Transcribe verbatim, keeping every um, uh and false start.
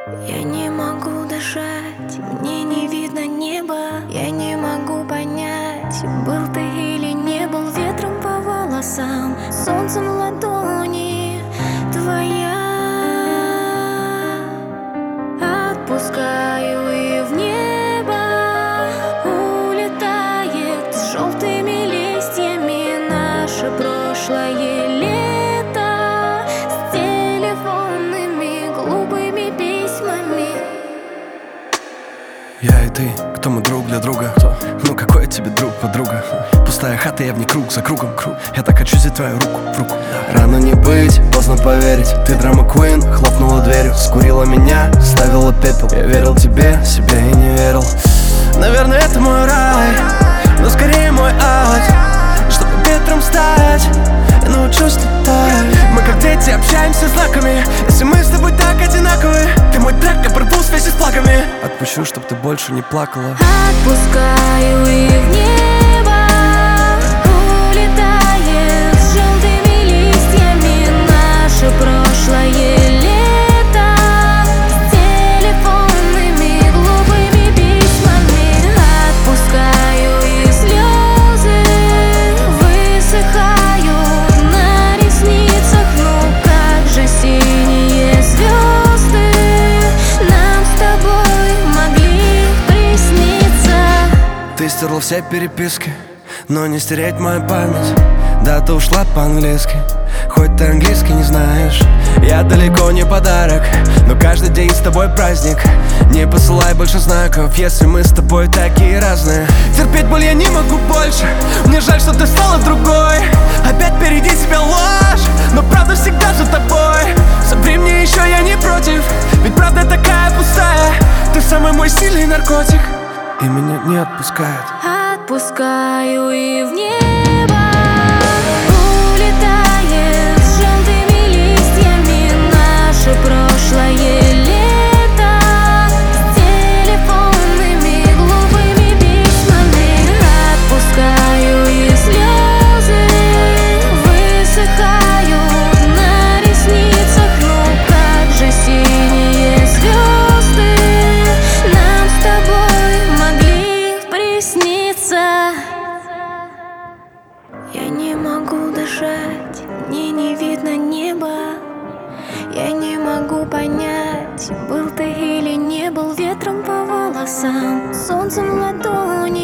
Я не могу дышать, мне не видно неба. Я не могу понять, был ты или не был. Ветром по волосам, солнцем в ладони твоя. Отпускаю и в небо улетает с желтыми листьями наше прошлое лето с телефонными глупыми письмами. Я и ты, кто мы друг для друга? Кто? Ну какой я тебе друг, подруга? Пустая хата, я в ней круг за кругом круг. Я так хочу взять твою руку в руку. Рано не быть, поздно поверить. Ты драма квин, хлопнула дверью, скурила меня, ставила пепел. Я верил тебе, себе и не верил. Наверное, это мой рай, но скорее мой ад. Чтобы ветром стать, я научусь летать. Мы как дети общаемся знаками. Если мы с тобой так одинаковы, ты мой трек, я порву связи с плаками. Отпущу, чтоб ты больше не плакала. Отпускаю и в небо улетает с желтыми листьями наше прошлое лето с телефонными глупыми письмами. Отпускаю и слезы высыхают на ресницах. Ну как же синие звезды нам с тобой могли присниться. Ты стерла все переписки, но не стереть мою память. Да, ты ушла по-английски, хоть ты английский не знаешь. Я далеко не подарок, но каждый день с тобой праздник. Не посылай больше знаков, если мы с тобой такие разные. Терпеть боль я не могу больше, мне жаль, что ты стала другой. Опять впереди тебя ложь, но правда всегда за тобой. Соври мне еще, я не против, ведь правда такая пустая. Ты самый мой сильный наркотик, и меня не отпускает. Отпускаю и в небо улетает с желтыми листьями наше прошлое лето с телефонными глупыми письмами. Отпускаю и слезы высыхают на ресницах. Ну как же синие звезды нам с тобой могли присниться. Я не могу дышать, мне не видно неба. Я не могу понять, был ты или не был. Ветром по волосам, солнцем в ладони